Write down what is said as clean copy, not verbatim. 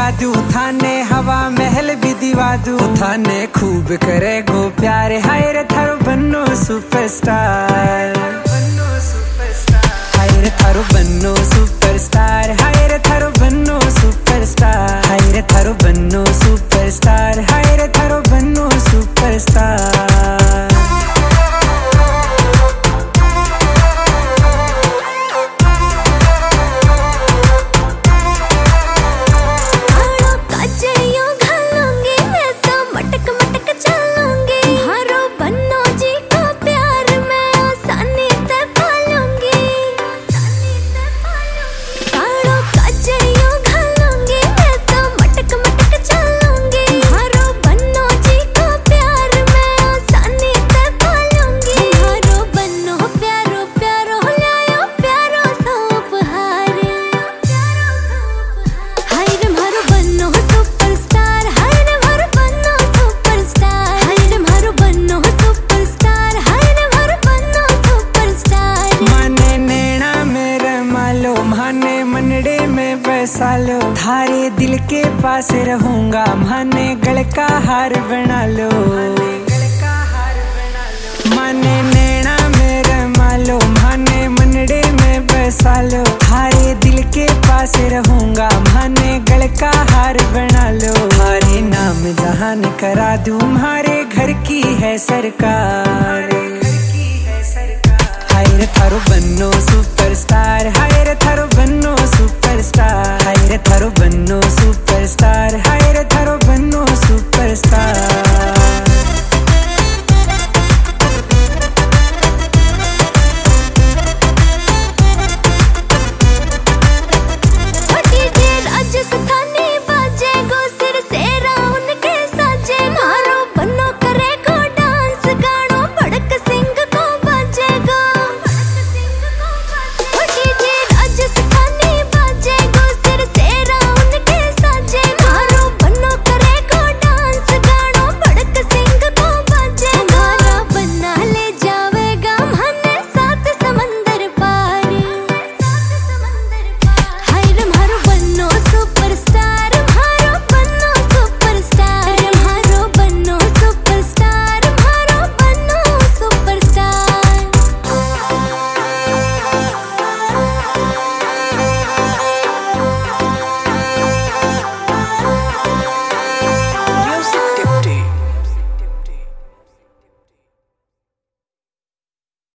दूं थाने, हवा महल भी दिवा दूं थाने, खूब करे गो प्यारे, हाय रे थारो बन्नो सुपरस्टार, हाय रे थारो बन्नो सुपरस्टार, हाय रे थारो बन्नो सुपरस्टार, हाय रे थारो बन्नो सुपरस्टार, हाय रे थारो बन्नो सुपरस्टार। मनड़े में पैसा लो, थारे दिल के पास रहूंगा, माने गल का हार बना लो, माने नैना मेरे मालो, माने मनड़े में पैसा लो, थारे दिल के पास रहूंगा, माने गल का हार बना लो, हमारे नाम जहान करा दूं, हमारे घर की है सरकार, हाय रे थारो बन्नो सुपरस्टार, हाय रे थारो बन्नो सुपरस्टार, हाय रे थारो बन्नो सुपरस्टार, हाय रे थारो बन्नो सुपरस्टार।